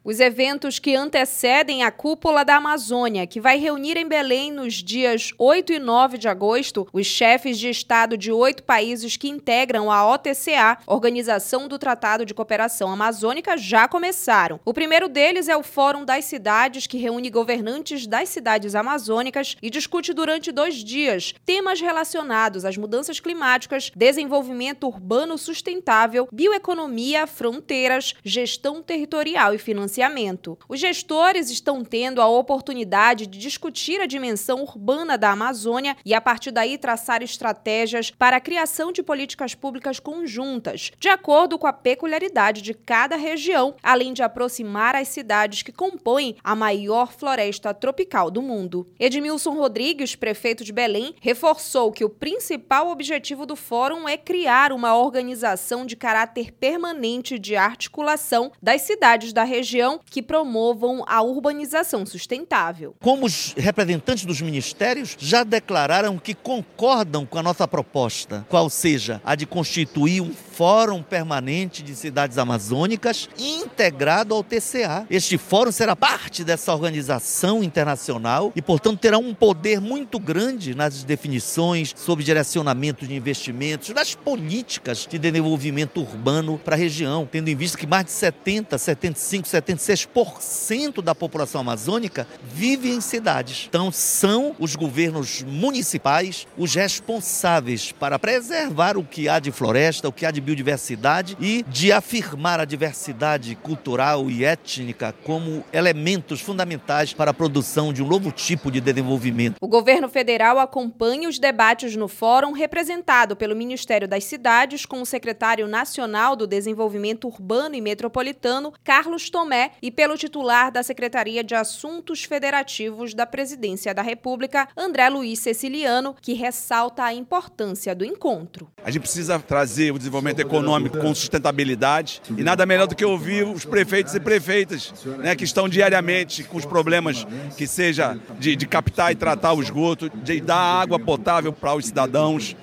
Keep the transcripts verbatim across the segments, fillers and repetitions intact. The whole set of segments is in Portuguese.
Os eventos que antecedem a Cúpula da Amazônia, que vai reunir em Belém nos dias oito e nove de agosto os chefes de Estado de oito países que integram a O T C A, Organização do Tratado de Cooperação Amazônica, já começaram. O primeiro deles é o Fórum das Cidades, que reúne governantes das cidades amazônicas e discute durante dois dias temas relacionados às mudanças climáticas, desenvolvimento urbano sustentável, bioeconomia, fronteiras, gestão territorial e financeira. Os gestores estão tendo a oportunidade de discutir a dimensão urbana da Amazônia e, a partir daí, traçar estratégias para a criação de políticas públicas conjuntas, de acordo com a peculiaridade de cada região, além de aproximar as cidades que compõem a maior floresta tropical do mundo. Edmilson Rodrigues, prefeito de Belém, reforçou que o principal objetivo do fórum é criar uma organização de caráter permanente de articulação das cidades da região que promovam a urbanização sustentável. Como os representantes dos ministérios já declararam que concordam com a nossa proposta, qual seja a de constituir um Fórum Permanente de Cidades Amazônicas integrado ao T C A. Este fórum será parte dessa organização internacional e, portanto, terá um poder muito grande nas definições sobre direcionamento de investimentos, das políticas de desenvolvimento urbano para a região, tendo em vista que mais de setenta, setenta e cinco, setenta e seis por cento da população amazônica vive em cidades. Então, são os governos municipais os responsáveis para preservar o que há de floresta, o que há de biodiversidade e de afirmar a diversidade cultural e étnica como elementos fundamentais para a produção de um novo tipo de desenvolvimento. O governo federal acompanha os debates no fórum, representado pelo Ministério das Cidades, com o secretário nacional do Desenvolvimento Urbano e Metropolitano, Carlos Tomé, e pelo titular da Secretaria de Assuntos Federativos da Presidência da República, André Luiz Ceciliano, que ressalta a importância do encontro. A gente precisa trazer o desenvolvimento econômico com sustentabilidade e nada melhor do que ouvir os prefeitos e prefeitas, né, que estão diariamente com os problemas que seja de, de captar e tratar o esgoto, de dar água potável para os cidadãos,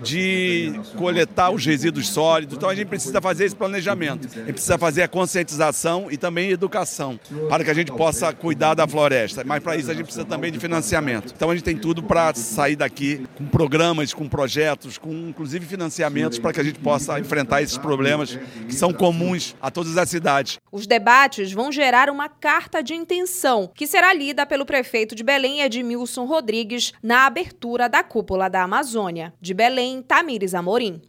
de coletar os resíduos sólidos. Então a gente precisa fazer esse planejamento, a gente precisa fazer a conscientização e também educação para que a gente possa cuidar da floresta, mas para isso a gente precisa também de financiamento. Então a gente tem tudo para sair daqui com programas, com projetos, com inclusive financiamentos para que a gente possa enfrentar esses problemas que são comuns a todas as cidades. Os debates vão gerar uma carta de intenção, que será lida pelo prefeito de Belém, Edmilson Rodrigues, na abertura da Cúpula da Amazônia. De Belém, Tamires Amorim.